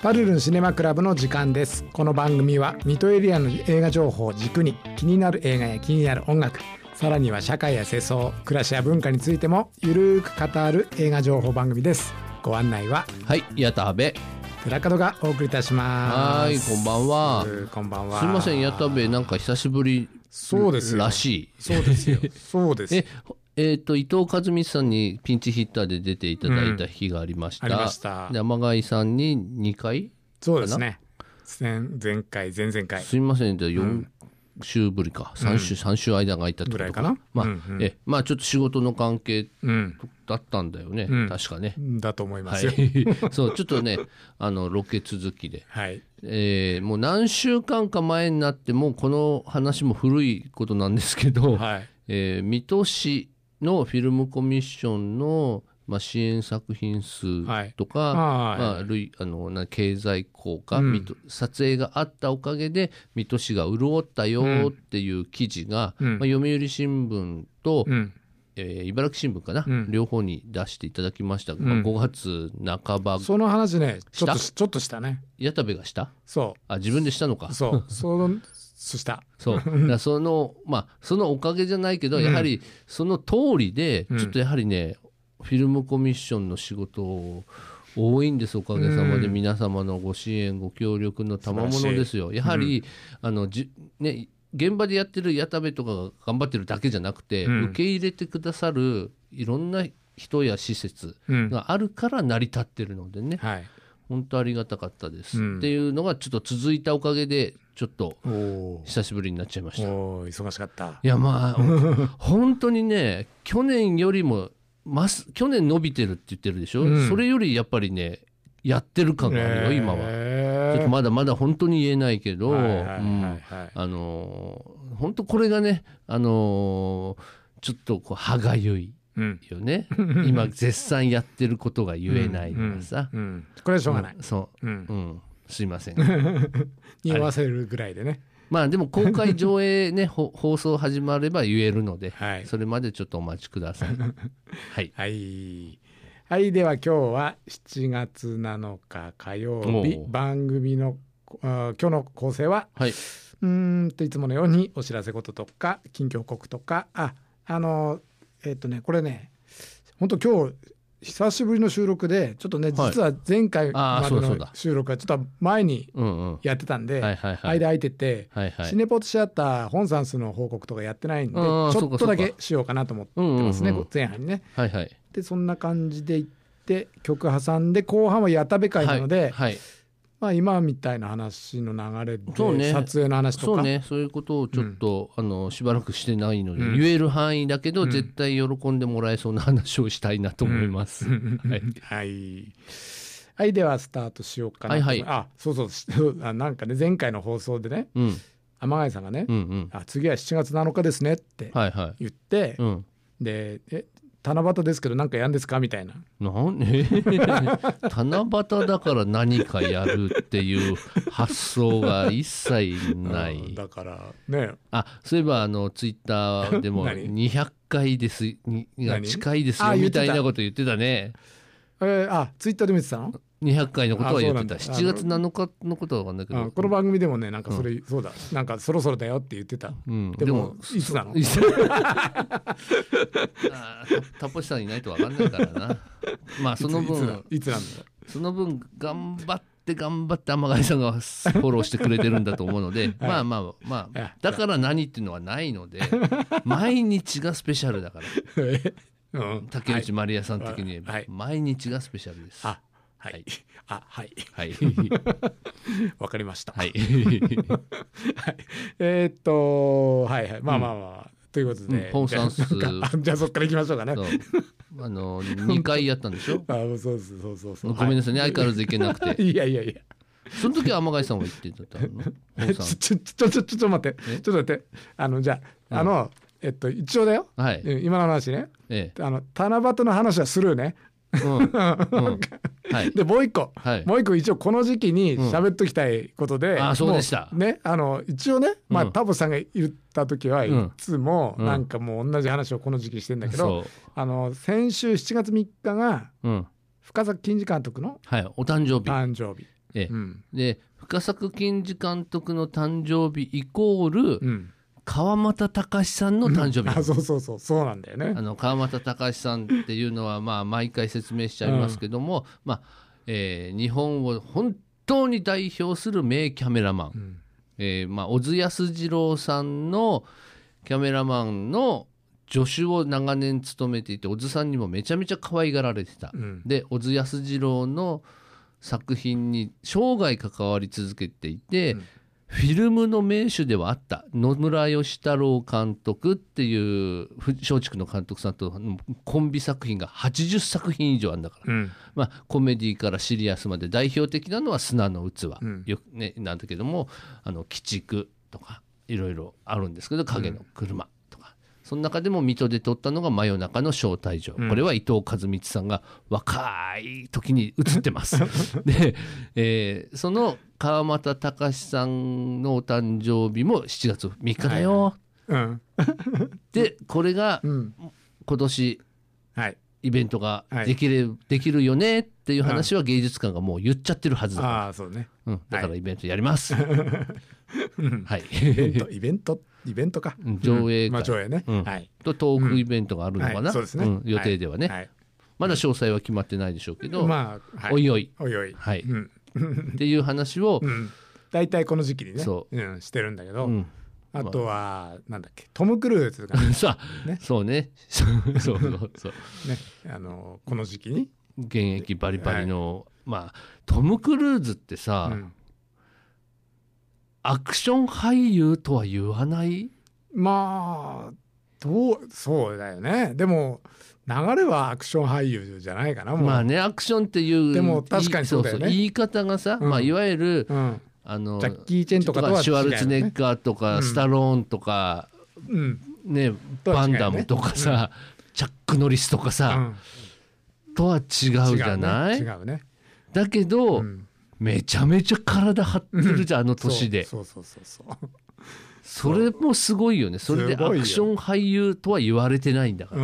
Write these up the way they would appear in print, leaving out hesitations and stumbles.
パルルンシネマクラブの時間です。この番組は水戸エリアの映画情報を軸に気になる映画や気になる音楽、さらには社会や世相、暮らしや文化についてもゆるーく語る映画情報番組です。ご案内は矢田部寺門がお送りいたします。 こんばんは。 こんばんは。 すいません、矢田部なんか久しぶりらしい。 そうですよ。そうです。 伊藤和美さんにピンチヒッターで出ていただいた日がありました。 ありました。 で、天貝さんに2回そうですね。前回、前々回。 すいません、4週ぶりか。3週間が空いたってことぐらいかな。 まあちょっと仕事の関係だったんだよね。確かね。 だと思いますよ。 そう、ちょっとね、ロケ続きで。 はい。 もう何週間か前になっても、この話も古いことなんですけど、水戸市のフィルムコミッションの、支援作品数とか、経済効果、撮影があったおかげで水戸市が潤ったよっていう記事が、読売新聞と、茨城新聞かな、両方に出していただきました。5月半ば。 その話ね、ちょっとしたね。 矢田部がした？ そう。 自分でしたのか。 そう。した。 そう。そのおかげじゃないけど、やはりその通りで、ちょっとやはりね、フィルムコミッションの仕事多いんです。おかげさまで皆様のご支援、ご協力の賜物ですよ。やはり、現場でやってる矢田部とかが頑張ってるだけじゃなくて、受け入れてくださるいろんな人や施設があるから成り立ってるのでね。本当ありがたかったです、っていうのがちょっと続いたおかげでちょっと久しぶりになっちゃいました。 忙しかった。 いや本当にね、去年よりも去年伸びてるって言ってるでしょ、それよりやっぱりねやってる感があるよ今は。ちょっとまだまだ本当に言えないけど、本当これがねちょっと歯がゆいよね。今絶賛やってることが言えないのがさ、 これはしょうがない。 すいません。 匂わせるぐらいでね。 でも公開上映ね放送始まれば言えるので、それまでちょっとお待ちください。 はい、では今日は7月7日火曜日、番組の今日の構成は、いつものようにお知らせ事とか近況報告とか、これね、本当今日久しぶりの収録で、ちょっとね、実は前回までの収録はちょっと前にやってたんで、間空いてて、シネポートシアター本サンスの報告とかやってないんで、ちょっとだけしようかなと思ってますね、前半にね。で、そんな感じでいって、曲挟んで、後半は矢田部会なので、今みたいな話の流れで、撮影の話とかそういうことをちょっと、しばらくしてないので、言える範囲だけど、絶対喜んでもらえそうな話をしたいなと思います。 はい、ではスタートしようかな。そうなんかね、前回の放送でね、天貝さんがね、次は7月7日ですねって言って、で七夕ですけど何かやんですかみたいな。 七夕だから何かやるっていう発想が一切ない。 だからね。 そういえばツイッターでも200回ですが近いですよみたいなこと言ってたね。 ツイッターでも言ってたの ？200回のことは言ってた。7月7日のことは分かんないけど、 この番組でもね、なんかそうだ、なんかそろそろだよって言ってた。でもいつなの？ タポシさんいないと分かんないからな。その分いつなんだよ。 その分頑張って天貝さんがフォローしてくれてるんだと思うので、だから何っていうのはないので、毎日がスペシャルだから。竹内まりやさん的に毎日がスペシャルです。 わかりました。 はい。 ということで、 本サンスじゃあそっから行きましょうかね。 2回やったんでしょ。 そう。 ごめんなさいね、相変わらず行けなくて。 いや。 その時は天貝さんは言ってたの？ ちょっと待って。じゃあ一応だよ。今の話ね。七夕の話はスルーね。でもう一個一応この時期に喋っときたいことで、 そうでしたね、一応ね、タボさんが言った時はいつもなんかもう同じ話をこの時期してんだけど、先週7月3日が深作欣二監督のお誕生日で深作欣二監督の誕生日イコール、川俣隆さんの誕生日、 そうなんだよね。 川俣隆さんっていうのは毎回説明しちゃいますけども、日本を本当に代表する名キャメラマン、小津安二郎さんのキャメラマンの助手を長年務めていて、小津さんにもめちゃめちゃ可愛がられてた、で小津安二郎の作品に生涯関わり続けていて、フィルムの名手ではあった野村義太郎監督っていう松竹の監督さんとコンビ作品が80作品以上あるんだから、コメディからシリアスまで代表的なのは砂の器、よくね、なんだけども鬼畜とかいろいろあるんですけど、影の車とか、その中でも水戸で撮ったのが真夜中の招待状、これは伊藤和光さんが若い時に映ってますで、その川俣隆さんのお誕生日も7月3日だよ、でこれが今年、イベントができるよねっていう話は芸術館がもう言っちゃってるはずだから、だからイベントやります、 イベントか、 上映会、 上映ね、 とトークイベントがあるのかな、予定ではね、まだ詳細は決まってないでしょうけど、おいおいっていう話を大体この時期にねしてるんだけど、あとはなんだっけ、トム・クルーズがそうねこの時期に現役バリバリの、トム・クルーズってさ、アクション俳優とは言わない？ そうだよね。でも流れはアクション俳優じゃないかな。 アクションっていうでも確かにそうだよね。 言い方がさ、いわゆる、ジャッキー・チェンとかとは違う、 シュワルツェネッガーとか、スタローンとか、バンダムとかさ、チャック・ノリスとかさ、とは違うじゃない？違うね。だけど、めちゃめちゃ体張ってるじゃん、あの年で。それもすごいよね。それでアクション俳優とは言われてないんだから。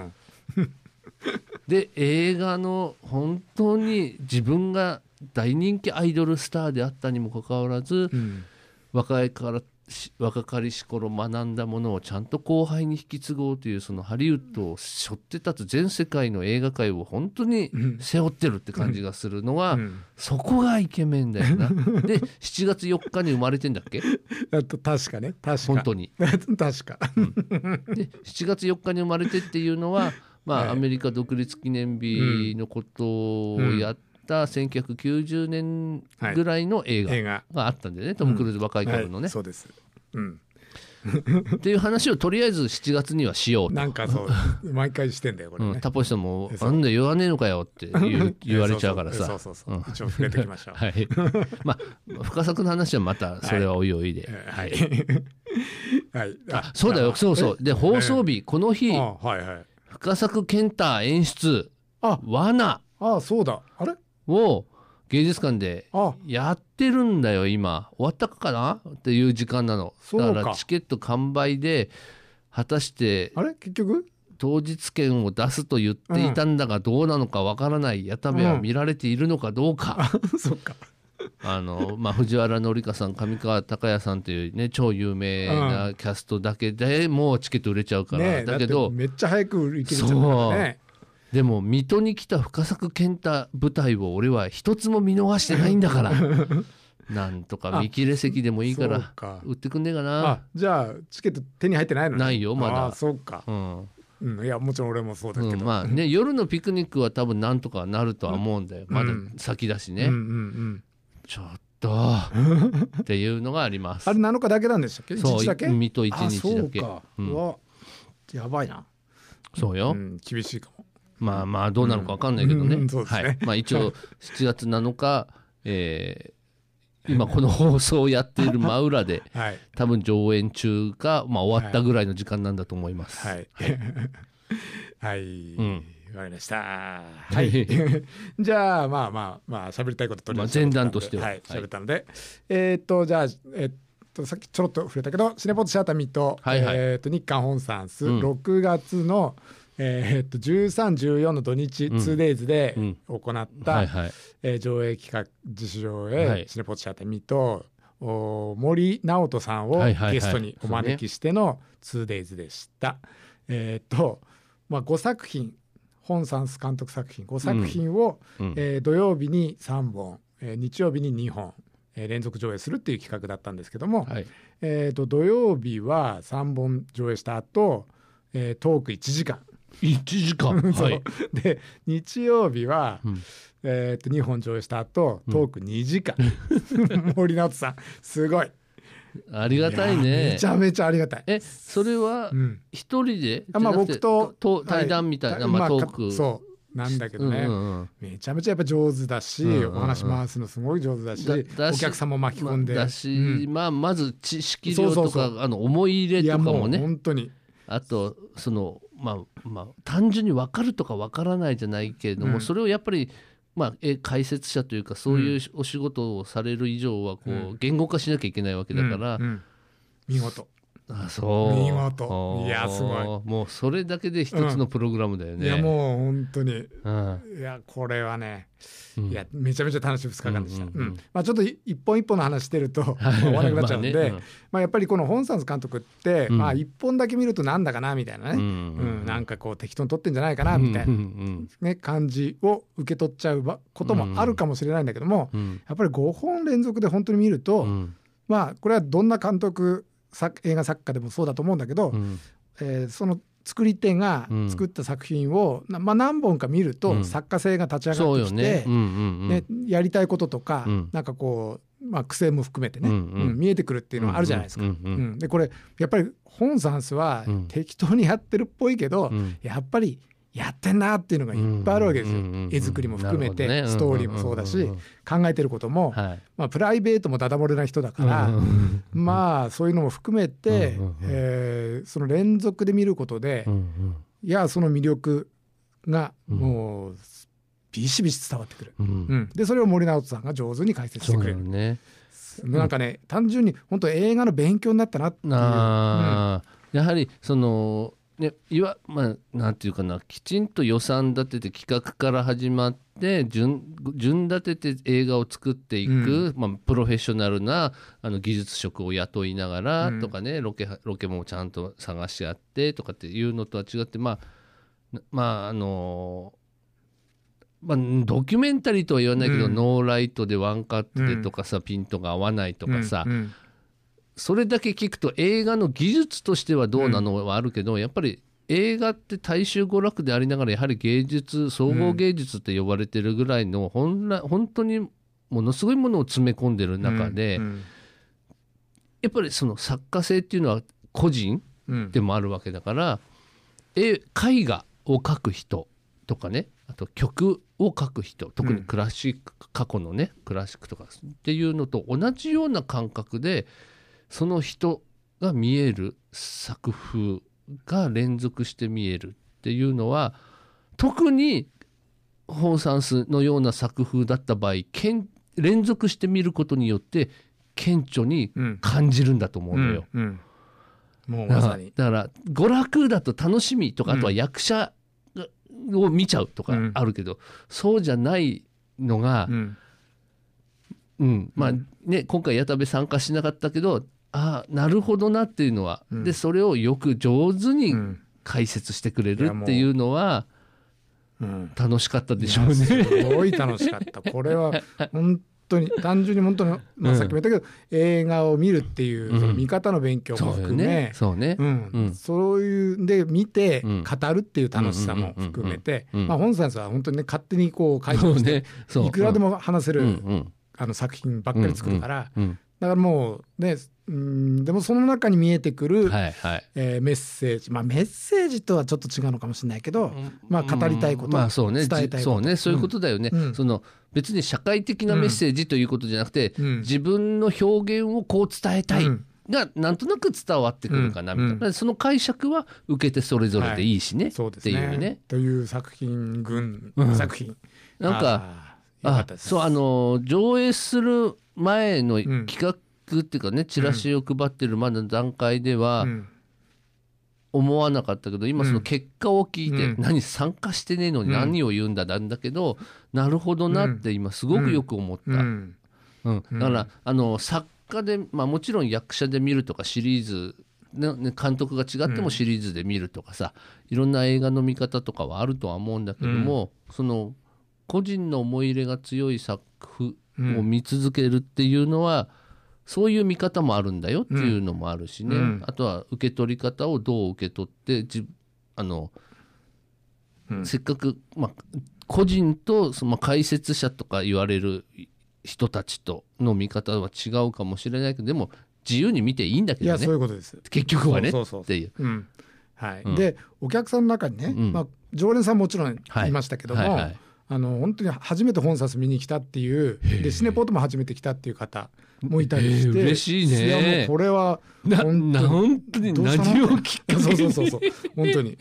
で映画の本当に自分が大人気アイドルスターであったにもかかわらず、若かりし頃学んだものをちゃんと後輩に引き継ごうという、そのハリウッドを背負って立つ全世界の映画界を本当に背負ってるって感じがするのは、そこがイケメンだよな。で7月4日に生まれてんだっけ？ 確かね、 本当に確か、 で7月4日に生まれてっていうのは、アメリカ独立記念日のことをやった1990年ぐらいの映画があったんだよね、トム・クルーズ若い頃のね、 そうです、 っていう話をとりあえず7月にはしようと。 なんかそう毎回してんだよこれね、 タポシさんもなんで言わねえのかよって言われちゃうからさ、 一応触れておきましょう。 深作の話はまたそれはおいおいで、そうだよ、そうで放送日、この日深作健太演出罠そうだ、あれを芸術館でやってるんだよ。今終わったかなっていう時間なの。だからチケット完売で、果たして結局当日券を出すと言っていたんだがどうなのかわからない。矢田部は見られているのかどうか、 そうか藤原紀香さん、上川隆也さんというね超有名なキャストだけでもうチケット売れちゃうから、だけどめっちゃ早く売り切れちゃったからね。 でも水戸に来た深作健太舞台を俺は一つも見逃してないんだからなんとか見切れ席でもいいから売ってくんねえかな。 じゃあチケット手に入ってないの？ ないよまだ。 そうか、いやもちろん俺もそうだけど、 夜のピクニックは多分なんとかなるとは思うんだよ、まだ先だしね、ちょっとっていうのがあります。 あれ7日だけなんでしたっけ？ そう、 1日だけ？ 水戸1日だけ。 うわやばいな。 そうよ、 厳しいかも。 どうなるか分かんないけどね、一応7月7日、今この放送をやっている真裏で、多分上演中か、終わったぐらいの時間なんだと思います。わかりました。じゃあ喋りたいこととりあえず前段としては喋ったので、じゃあさっきちょろっと触れたけど、シネポートシアター水戸、日韓本サンス6月の 13、14の土日、2days で行った、上映企画自主上映、シネポーツシアターミと森直人さんをゲストにお招きしての 2days でした。5作品、本サンス監督作品5作品を、土曜日に3本、日曜日に2本、連続上映するっていう企画だったんですけども、土曜日は3本上映した後、トーク1時間で日曜日は、2本上映した後トーク2時間、森直人さんすごいありがたいね。 めちゃめちゃありがたい。 それは一人で、 僕と対談みたいな、トークそうなんだけどね、めちゃめちゃやっぱ上手だし、お話回すのすごい上手だし、お客さんも巻き込んでだし、まず知識量とか思い入れとかもね、 本当にあと単純に分かるとか分からないじゃないけれども、それをやっぱり解説者というかそういうお仕事をされる以上は言語化しなきゃいけないわけだから、 見事。 そう見事。いやすごい。 もうそれだけで一つのプログラムだよね。 いやもう本当に、いやこれはね、いやめちゃめちゃ楽しい2日間でした。ちょっと一本一本の話してると終わらなくなっちゃうんで、やっぱりこの本サンス監督って一本だけ見るとなんだかなみたいなね、なんかこう適当に撮ってんじゃないかなみたいなね感じを受け取っちゃうこともあるかもしれないんだけども、やっぱり5本連続で本当に見ると、これはどんな監督映画作家でもそうだと思うんだけど、その作り手が作った作品を、何本か見ると作家性が立ち上がってきて、やりたいこととか、なんかこう、癖も含めてね、見えてくるっていうのはあるじゃないですか。でこれやっぱり本サンスは適当にやってるっぽいけど、やっぱりやってんなっていうのがいっぱいあるわけですよ。絵作りも含めて、ストーリーもそうだし、考えてることも、プライベートもダダ漏れな人だから、そういうのも含めて、その連続で見ることで、いやその魅力がもうビシビシ伝わってくる。でそれを森直人さんが上手に解説してくれる。なんかね、単純に本当映画の勉強になったなっていう。 やはりそのなんていうかな、きちんと予算立てて企画から始まって順立てて映画を作っていく、プロフェッショナルな技術職を雇いながらとかね、ロケもちゃんと探し合ってとかっていうのとは違って、ドキュメンタリーとは言わないけど、ノーライトでワンカットでとかさ、ピントが合わないとかさ、それだけ聞くと映画の技術としてはどうなのはあるけど、やっぱり映画って大衆娯楽でありながらやはり芸術、総合芸術って呼ばれてるぐらいの本当にものすごいものを詰め込んでる中で、やっぱりその作家性っていうのは個人でもあるわけだから、絵画を描く人とかね、あと曲を書く人、特にクラシック、過去のねクラシックとかっていうのと同じような感覚でその人が見える作風が連続して見えるっていうのは、特に本サンスのような作風だった場合、連続して見ることによって顕著に感じるんだと思うのよ。 もうまさにだから娯楽だと楽しみとか、あとは役者を見ちゃうとかあるけど、そうじゃないのが、今回矢田部参加しなかったけど、なるほどなっていうのは、でそれをよく上手に解説してくれるっていうのは、楽しかったでしょうね。 すごい楽しかった。これは本当に単純に本当に、さっきも言ったけど、映画を見るっていう、その見方の勉強も含め、そういうで見て語るっていう楽しさも含めて、本サンスは本当にね、勝手にこう解釈していくらでも話せる作品ばっかり作るから、だからもうね、でもその中に見えてくる、メッセージ、メッセージとはちょっと違うのかもしれないけど、語りたいこと、伝えたいこと、 そういうことだよね。その別に社会的なメッセージということじゃなくて、自分の表現をこう伝えたいがなんとなく伝わってくるかなみたいな、その解釈は受けてそれぞれでいいしね、っていうね。 という作品作品なんか上映する前の企画っていうかね、チラシを配ってるまだ段階では、 思わなかったけど今その結果を聞いて、何参加してねえのに何を言うんだなんだけど、なるほどなって今すごくよく思った、だから作家で、もちろん役者で見るとかシリーズ、監督が違ってもシリーズで見るとかさ、いろんな映画の見方とかはあるとは思うんだけども、その個人の思い入れが強い作風を見続けるっていうのは、そういう見方もあるんだよっていうのもあるしね、あとは受け取り方をどう受け取ってせっかく、個人と解説者とか言われる人たちとの見方は違うかもしれないけど、でも自由に見ていいんだけどね。 いやそういうことです。 結局はねっていう。 でお客さんの中にね、常連さんもちろんいましたけども、本当に初めて本冊見に来たっていうでシネポートも初めて来たっていう方もいたりして、 嬉しいね。 いやもうこれは本当に何をきっかけにそう本当に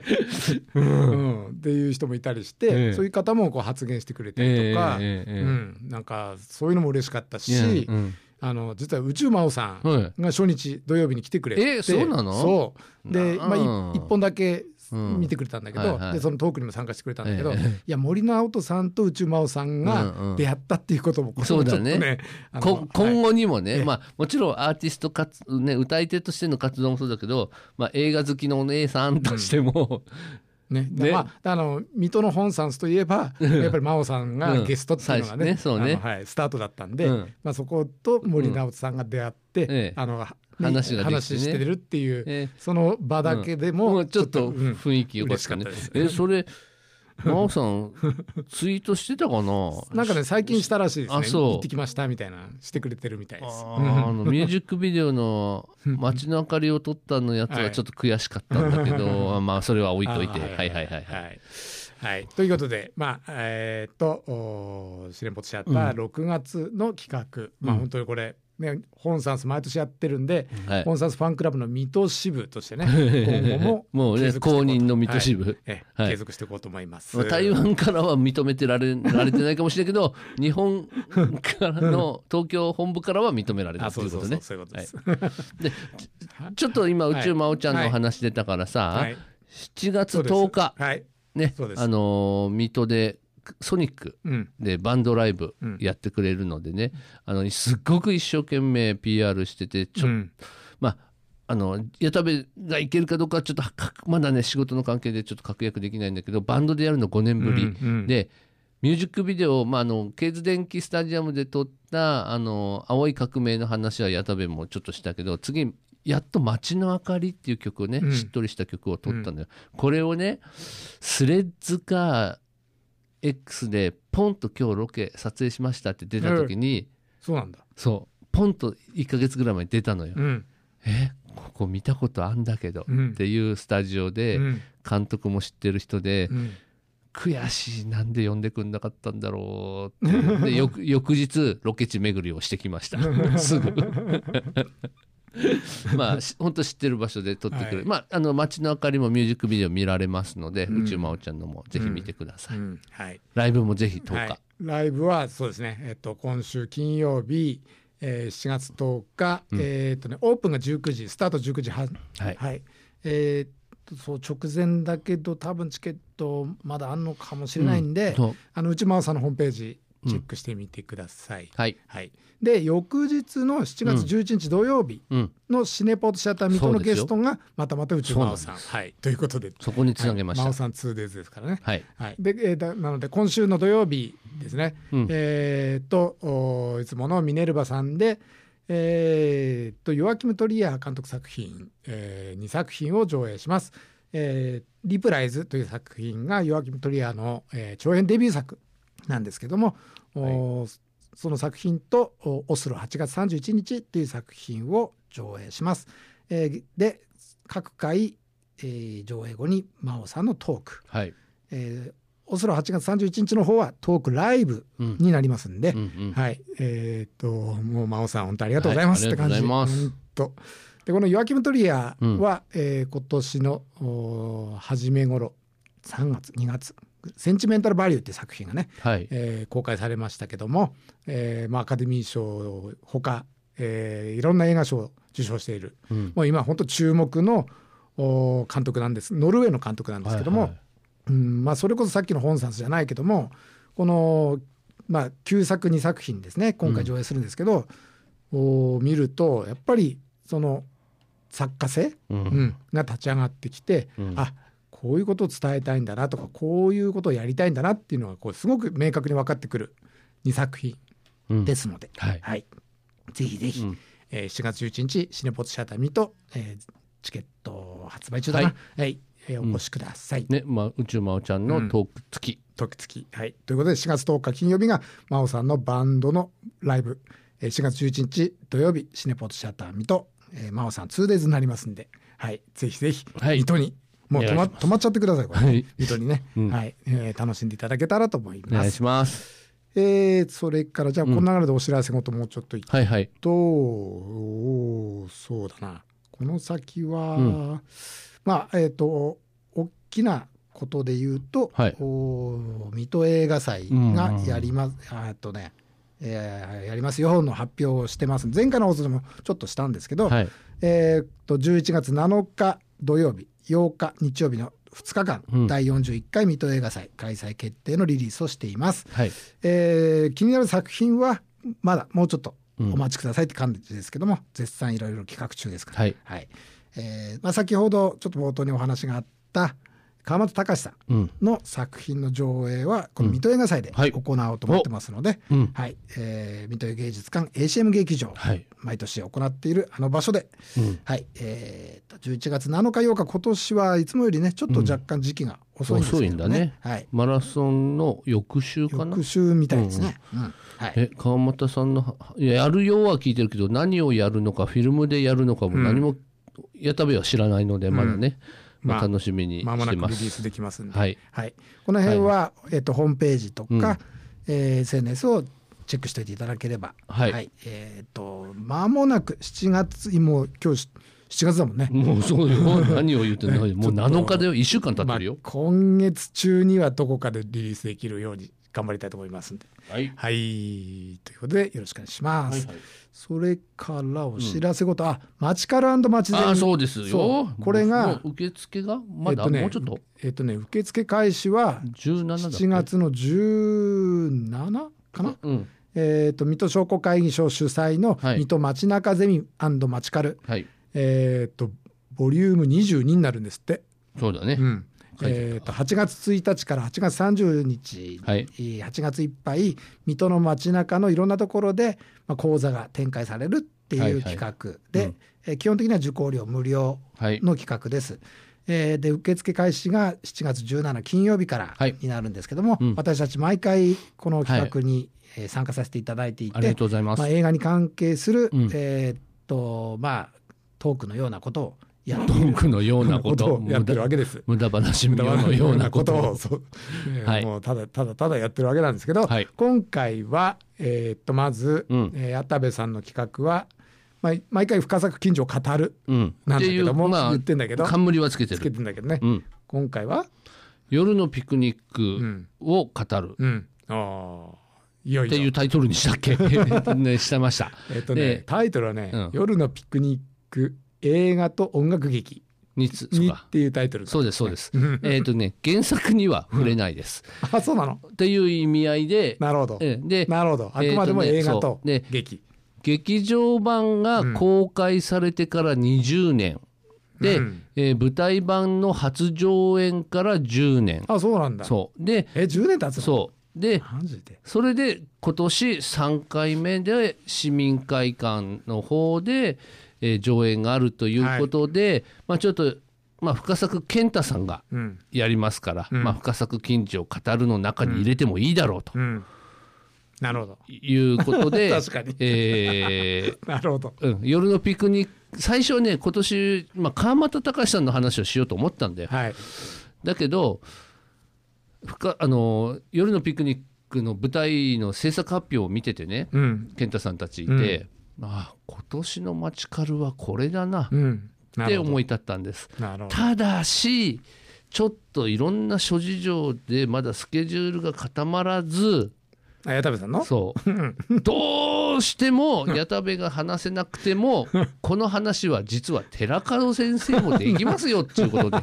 っていう人もいたりして、そういう方もこう発言してくれたりとか、なんかそういうのも嬉しかったし、実は宇宙魔王さんが初日土曜日に来てくれて、 そうなの？ そうで、1本だけ見てくれたんだけど、でそのトークにも参加してくれたんだけど、いや森の青人さんと宇宙魔王さんが出会ったっていうことも、 そうだね。今後にもね、もちろんアーティスト歌い手としての活動もそうだけど、映画好きのお姉さんとしても、 水戸の本サンスといえばやっぱり真央さんがゲストっていうのがね、スタートだったんで、そこと森直人さんが出会って、話してるっていう、その場だけでもちょっと雰囲気良かったね。それ真央さんツイートしてたかな。 なんかね最近したらしいですね。行ってきましたみたいなしてくれてるみたいです。 ミュージックビデオの街の明かりを撮ったのやつはちょっと悔しかったんだけど、それは置いといて。 ということでシレンポツシアター6月の企画、本当にこれ本サンス毎年やってるんで、本サンスファンクラブの水戸支部としてね今後ももうね公認の水戸支部、 継続していこうと思います。 台湾からは認めてられてないかもしれないけど日本からの東京本部からは認められたということね。 そういうことです。 でちょっと今宇宙真央ちゃんの話出たからさ、7月10日ね、水戸でソニックでバンドライブやってくれるのでね、すっごく一生懸命 PR してて、矢田部が行けるかどうかはちょっとまだね仕事の関係でちょっと確約できないんだけど、バンドでやるの5年ぶり、でミュージックビデオ、ケーズ電気スタジアムで撮った青い革命の話は矢田部もちょっとしたけど、次やっと街の明かりっていう曲をね、しっとりした曲を撮ったんだよ。これをねスレッズかX でポンと今日ロケ撮影しましたって出た時に、 そうなんだ。 そうポンと1ヶ月ぐらい前に出たのよ、ここ見たことあんだけど、っていうスタジオで、監督も知ってる人で、悔しい、なんで呼んでくんなかったんだろうってで翌日ロケ地巡りをしてきましたすぐ本当知ってる場所で撮ってくれる、街の明かりもミュージックビデオ見られますので、宇宙真央ちゃんのもぜひ見てください、ライブもぜひ10日、 ライブはそうですね、今週金曜日、7月10日、オープンが19時スタート19時半、そう直前だけど多分チケットまだあんのかもしれないんで、内間さんのホームページチェックしてみてください。で翌日の7月11日土曜日のシネポートシアター水戸のゲストがまた内間さん、ということでそこにつなげました。 真央さん 2days ですからね。でなので今週の土曜日ですね、いつものミネルヴァさんでヨアキム・トリア監督作品、2作品を上映します。リプライズという作品がヨアキム・トリアの、長編デビュー作なんですけども、その作品とオスロ8月31日という作品を上映します。で各回、上映後に真央さんのトーク、オスロ8月31日の方はトークライブになりますんで、もう真央さん本当ありがとうございますって感じ。でこのヨアキム・トリアは、今年の初め頃3月2月センチメンタルバリューっていう作品がね、公開されましたけども、アカデミー賞ほか、いろんな映画賞を受賞している、もう今本当注目の監督なんです。ノルウェーの監督なんですけども、はいはい、まあ、それこそさっきの本冊じゃないけどもこの、まあ、旧作2作品ですね今回上映するんですけど、見るとやっぱりその作家性、が立ち上がってきて、あこういうことを伝えたいんだなとかこういうことをやりたいんだなっていうのがこうすごく明確に分かってくる2作品ですので、はいはい、ぜひぜひ、7月11日シネポツシアターミと、チケット発売中だな、はいはい、お越しください、 ねまあ、宇宙真央ちゃんのトーク付き、 トーク付き、はい、ということで4月10日金曜日が真央さんのバンドのライブ、4月11日土曜日シネポツシアターミと、真央さん 2days になりますんで、はい、ぜひぜひ、水戸にもう止まっちゃってくださいこれ、はい、水戸にね、はい楽しんでいただけたらと思います。 お願いします。 それからじゃあこの流れでお知らせごともうちょっと言うと、そうだなこの先は、まあ大きなことで言うと、水戸映画祭がやります、やりますよの発表をしてます。前回の放送でもちょっとしたんですけど、11月7日土曜日8日日曜日の2日間、第41回水戸映画祭開催決定のリリースをしています、気になる作品はまだもうちょっとお待ちくださいって感じですけども、絶賛いろいろ企画中ですから、まあ、先ほどちょっと冒頭にお話があった川本隆さんの作品の上映はこの水戸映画祭で行おうと思ってますので、水戸芸術館 ACM 劇場、毎年行っているあの場所で、11月7日8日今年はいつもよりねちょっと若干時期が遅いんですけどね、 マラソンの翌週かな、 翌週みたいですね、 川本さんのやるようは聞いてるけど何をやるのかフィルムでやるのかも何も矢田部は知らないのでまだね、楽しみにしてます。 間もなくリリースできますんで、この辺は、ホームページとか、SNS をチェックしておいていただければ、間もなく7月もう今日7月だもんね。 もうそうよ何を言ってんのもう7日で1週間経ってるよ、 今月中にはどこかでリリースできるように頑張りたいと思いますんで、ということでよろしくお願いします、それからお知らせごと、マチカル&マチゼミ、 そうですよ、これが受付がまだもうちょっと、 受付開始は7月の17かな、水戸商工会議所主催の水戸街中ゼミ&マチカル、ボリューム22になるんですって。 そうだね、 8月1日から8月30日、8月いっぱい水戸の街中のいろんなところで、講座が展開されるっていう企画で、基本的には受講料無料の企画です、で受付開始が7月17金曜日からになるんですけども、私たち毎回この企画に参加させていただいていて、 ありがとうございます。 映画に関係する、トークのようなことをやっている、 トークのようなことをやってるわけです。 無駄話のようなことをもうただやってるわけなんですけど、今回は、まず、矢田部さんの企画は、毎回深作近所を語るなんだけども、言ってんだけど冠はつけてんだけどね、今回は夜のピクニックを語る、っていうタイトルにしたっけしてました。 タイトルはね、夜のピクニック映画と音楽劇にっていうタイトル、 そうですそうです。原作には触れないです。 そうなのっていう意味合いで、 なるほど。あくまでも映画と劇。 劇場版が公開されてから20年で、舞台版の初上演から10年。 そうなんだ。 そうで、 10年経つの？ そうで、それで今年3回目で市民会館の方で、上演があるということで、ちょっと、深作健太さんがやりますから、深作近所を語るの中に入れてもいいだろうと、 なるほどいうことで確かに、なるほど、 夜のピクニック、最初はね今年、川俣隆さんの話をしようと思ったんだよ、だけど夜のピクニックの舞台の制作発表を見ててね、健太さんたちいて、今年のマチカルはこれだなって思い立ったんです。ただしちょっといろんな諸事情でまだスケジュールが固まらず、 矢田部さんのそうどうどうしても矢田部が話せなくてもこの話は実は寺門先生もできますよっていうことで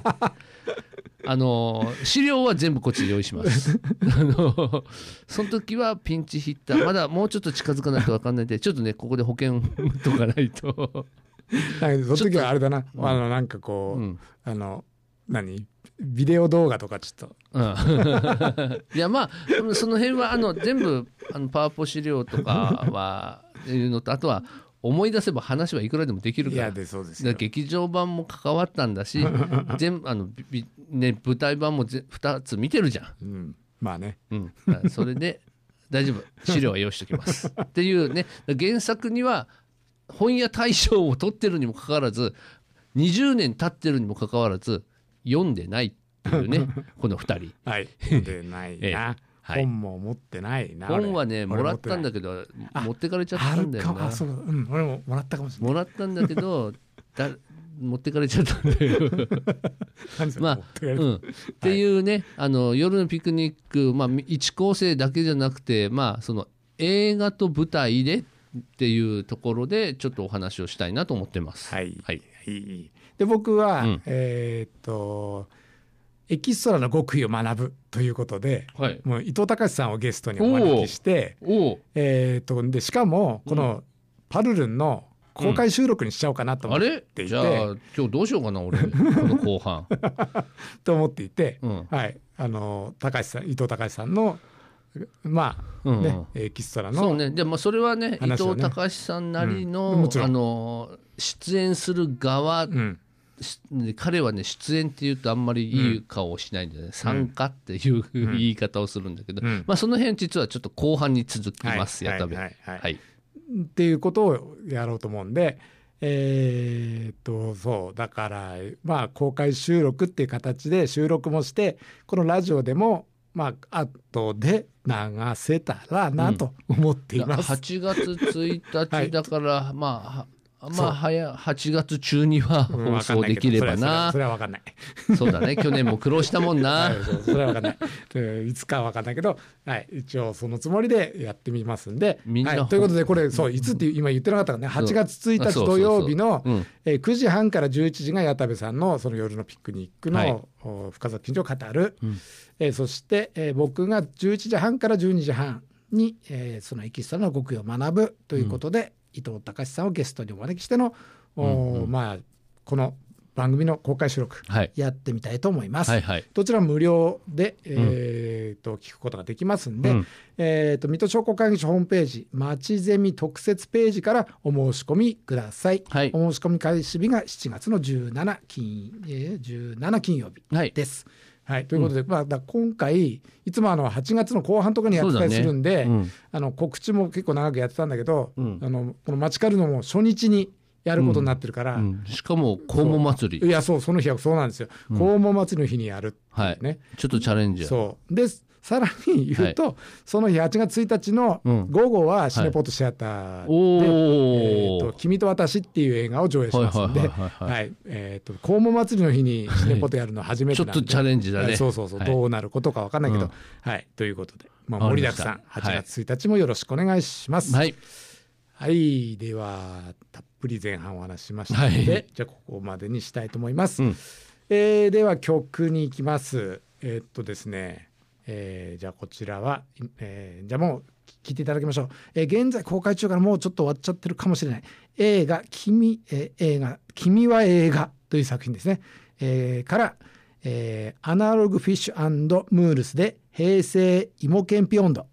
資料は全部こっちで用意しますその時はピンチヒッターまだもうちょっと近づかないと分かんないんでちょっとねここで保険とかないとだけどその時はあれだな、なんかこう、何ビデオ動画とかちょっと、 いやまあその辺は全部パワポ資料とかはいうのとあとは思い出せば話はいくらでもできるから。 いやでそうですよ。 だから劇場版も関わったんだし全ね、舞台版も2つ見てるじゃん、 まあね、 それで大丈夫資料は用意しておきますっていうね。原作には本屋大賞を取ってるにもかかわらず20年経ってるにもかかわらず読んでないっていうねこの2人はい読んでないな、本も持ってないな。 本はねもらったんだけど持ってかれちゃったんだよな。 俺ももらったかもしれない。 もらったんだけど持ってかれちゃったんだよまあ、っていうね夜のピクニック、1構成だけじゃなくて、その映画と舞台でっていうところでちょっとお話をしたいなと思ってます。 で僕は、エキストラの極意を学ぶということで、もう伊藤隆さんをゲストにお招きして、でしかもこのパルルンの公開収録にしちゃおうかなと思っていて、 じゃあ今日どうしようかな俺この後半と思っていて、伊藤隆さんのエキストラのそうね。でもそれはね伊藤隆さんなりの、出演する側、彼はね出演っていうとあんまりいい顔をしないんでね、参加っていう言い方をするんだけど、その辺実はちょっと後半に続きますやたべ。 っていうことをやろうと思うんで、そうだから公開収録っていう形で収録もしてこのラジオでも後で流せたらなと思っています。 8月1日だから、8月中には放送できればな。 それは分かんない。 そうだね去年も苦労したもんな。 それは分かんない。いつかは分かんないけど、一応そのつもりでやってみますんで、ということでこれいつって今言ってなかったからね、8月1日土曜日の9時半から11時が矢田部さんのその夜のピクニックの深作金城を語る、そして、僕が11時半から12時半に、そのエキストラの極意を学ぶということで、伊藤隆さんをゲストにお招きしての、この番組の公開収録やってみたいと思います。どちらも無料で、聞くことができますんで、水戸商工会議所ホームページまちゼミ特設ページからお申し込みください。お申し込み開始日が7月の17金曜日です。ということで、今回いつも8月の後半とかにやってたりするんで、告知も結構長くやってたんだけど、このマチカルのも初日にやることになってるから、 しかも黄門祭り、 その日はそうなんですよ、黄門祭りの日にやるってね、 ちょっとチャレンジでさらに言うと、その日8月1日の午後はシネポートシアターで、君と私っていう映画を上映しますので、黄門祭りの日にシネポートやるの初めてなんで、 ちょっとチャレンジだね。 どうなることか分かんないけど、ということで、盛りだくさん8月1日もよろしくお願いします。ではたっぷり前半お話ししましたので、じゃあここまでにしたいと思います。では曲に行きます。ですね、じゃあこちらは、じゃあもう聞いていただきましょう。現在公開中からもうちょっと終わっちゃってるかもしれない映画君は映画という作品ですね、から、アナログフィッシュ&ムールスで平成芋けんぴ温度